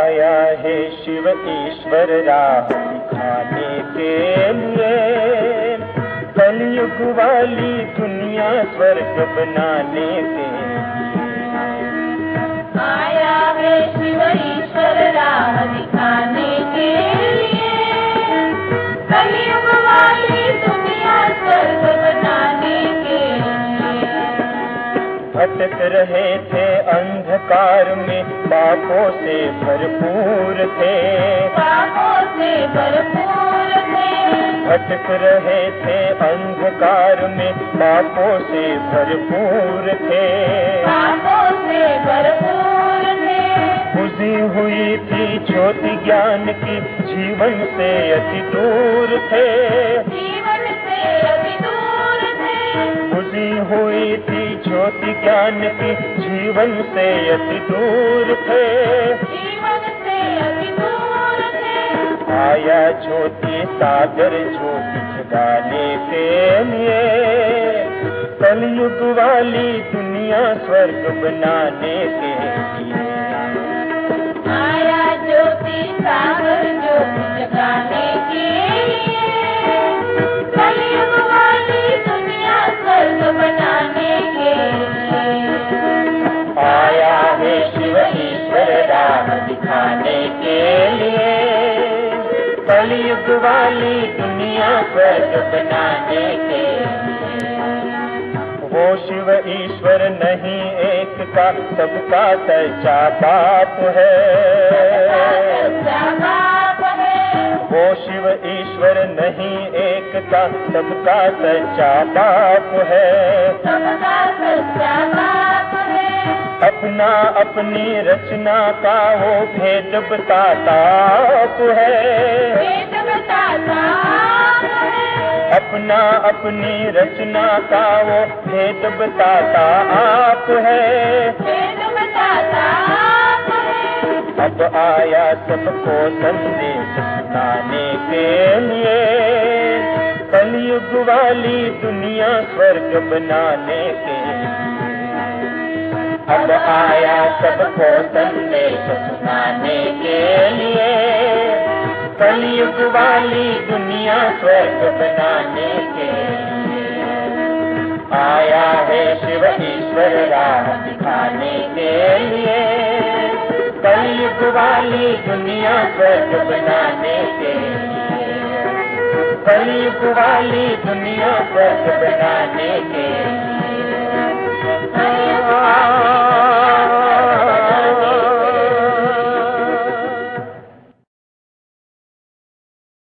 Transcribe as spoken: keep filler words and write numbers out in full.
आया है शिव ईश्वर राह दिखाने के लिए, कलयुग वाली दुनिया स्वर्ग बनाने के लिए। आया है शिव ईश्वर राह दिखाने के लिए, कलयुग वाली दुनिया स्वर्ग बनाने के लिए। भटक रहे थे अंधकार में, पापों से भरपूर थे, पापों से भरपूर थे। भटक रहे थे अंधकार में, पापों से भरपूर थे, पापों से भरपूर थे। बुझी हुई थी ज्योति ज्ञान की, जीवन से अति दूर थे, जीवन से अति दूर थे। बुझी हुई थी ज्योति ज्ञान की, जीवन से अति दूर थे, जीवन से अति दूर थे। आया ज्योति सागर ज्योति जगाने के लिए, कलयुग वाली दुनिया स्वर्ग बनाने के लिए। आया ज्योति सागर ज्योति जगाने के लिए, कलयुग वाली दुनिया स्वर्ग बनाने के लिए। आया है शिव ईश्वर राह दिखाने के लिए, कलयुग वाली दुनिया स्वर्ग बनाने के लिए। वो शिव ईश्वर नहीं एक का, सबका सच्चा बाप है, सच्चा बाप है। वो शिव ईश्वर नहीं एक का, सबका सच्चा बाप है, सबका सच्चा बाप है। अपना अपनी रचना का वो भेद बताता आप है, भेद बताता आप है। अपना अपनी रचना का वो भेद बताता आप है, भेद बताता आप है। अब आया सबको संदेश सुनाने के लिए, कलयुग वाली दुनिया स्वर्ग बनाने के लिए। अब आया सबको संदेश सुनाने के लिए, कलयुग वाली दुनिया स्वर्ग बनाने के लिए। आया है शिव ईश्वर राह दिखाने के लिए, कलयुग वाली दुनिया स्वर्ग बनाने के लिए, कलयुग वाली दुनिया स्वर्ग बनाने के लिए।